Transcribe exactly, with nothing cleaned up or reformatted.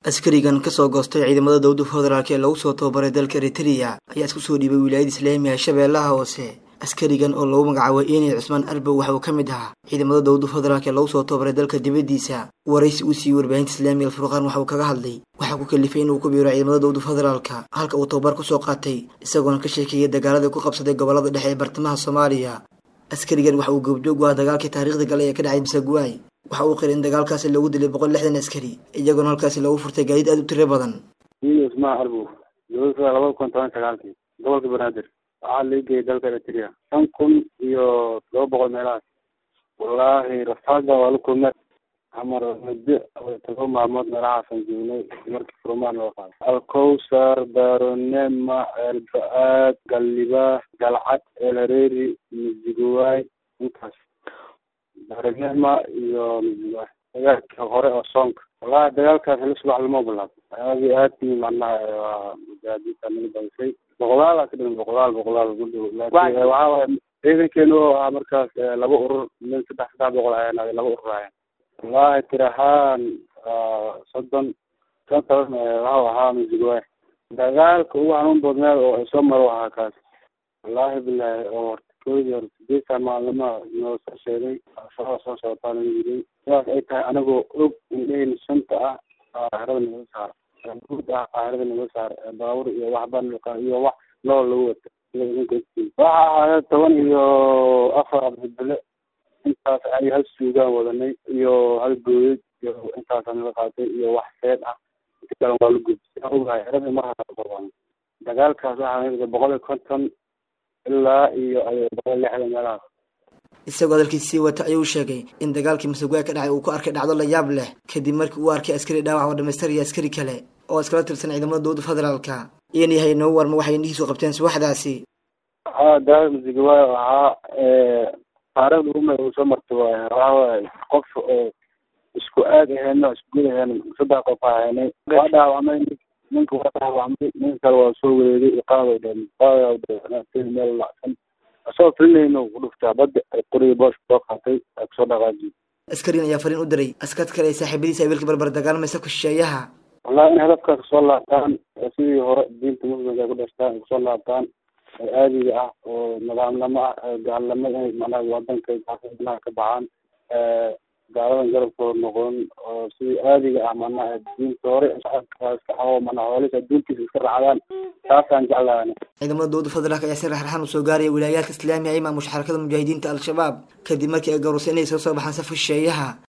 askarigan ka soo goostay ciidamada dowladda federaalka ee lagu soo tababaray dalka Eritrea ayaa isku soo dhiibay wilaayada Islaamiga ee Shabeellaha Hoose. Askarigan oo lagu magacaabo Inay Cusmaan Arbow waxa uu ka mid ahaa ciidamada dowladda federaalka ee lagu soo tababaray dalka dibadiisa. Waraysi uu siiyay warbaahinta Islaamiga Al-Furqaan waxa uu kaga hadlay waxa ku kalifay inuu ku biiro ciidamada dowladda federaalka halka uu tababar ku soo qaatay isagoo ka sheekayay dagaalada ku qabsaday gobolada dhexe ee bartamaha Soomaaliya. Askarigan waxa uu goobjoog u ahaa dagaalkii taariikhda galay ee ka dhacay Masagwaay. waxa uu qiray in dagaalkaasi lagu dilay boqol iyo lixdan askari iyagoo halkaasi lagu furtay gaadiid aad u tiro badan. Inay Cusmaan Arbow dowladda laba kun iyo toban iyo sagaalkii gobolka Banaadir waxaa la geeyay dalka Eritrea shan kun iyo laba boqol meelahaas. Wallaahi rafaadda waa la kulmay amar muddo toban maalmood meelahaas aan joognay markii furmaan loo qaaday. Alkowsar, Daaronema, Elbaad, Galliba, Galcad, Elhareeri, Masagwaay intaas Daaronema iyo Masagwaay. dagaalkii hore oo soonka wallaahi dagaalkaas la subax lama bilaabo aadi aadkii macnaha waa mujaahadiinta naga badisay boqolaal ka dhiman boqolaal boqolaal ugu dhow laakiin waxaa ciidankeenu oo ah markaas laba urur min saddex saddex boqol ayaan laba urur ayaan wallaahi tirahaan soddon soddon waxa ahaa Masagwaay. dagaalka ugu xanuun badnaa oo soo maro ahaa kaas wallaahi billahi oo koodi hor siddeetan maalmo noo soo sheegay soo soo sootaan yiri waxa ay tahay anagoo og in shanta ah xarada naga saar guud ah xarada naga saar baawur iyo wax ban iyo wax loo lagu wato waxa ahaa toban iyo afar abdille intaas ay hal suugaan wadanay iyo hal gooyid iyo intaas aan la qaatay iyo wax seed ah inta waa lagu gudbiyay xarada ma aha dagaalkaas waxa boqol iyo konton ilaa iyo ay boqol iyo lixdan meelaha. isagoo hadalkiisii wata ayuu sheegay in dagaalkii Masagwaay ka dhacay uu ku arkay dhacdo la yaab leh kadib markii uu arkay askari dhaawac oo dhameystiraya askari kale oo iskala tirsan ciidamada dowladda federaalka in yahay noo warma waxay indhihiisu qabteen subaxdaasi. ah dagaalka Masagwaay waxa ee taariikhda ugu meeyo soo martay waa qof oo isku aad ahayn isku gudaheena saddex qof ahayn waa dhaawacmay ninka waa dhaawacmay ninka waa soo wareegay qaado dhan qaado meel lacsan asoo filayno ku dhuftaa badda qoriga boosh soo qaatay soo dhaqaajiyay. askariin ayaa fariin u diray askad kale saaxiibadiisa ay wiilka barbar dagaalmaysa ku shisheeyaha wallahi in hadafka soo laabtaan sidii hore diinta muslimka ku dhastaan soo laabtaan aadiga ah oo nidaamnimo ah gaalnimo ay macnaha wadanka ka baxaan ee gaaladan garabkooda noqon oo sidii aadiga ah macnaha diinta hore shacabka iska hawo macnaha waliba diintiisa iska raacdaan taasaan jeclahay. ciidamada dowladda federaalka ayaa si raxraxan u soo gaaray wilaayada Islaamiga ee maamusha xarakada mujaahidiinta Al-Shabaab kadib markii ay garoosay inay soo soo baxaan safka shisheeyaha.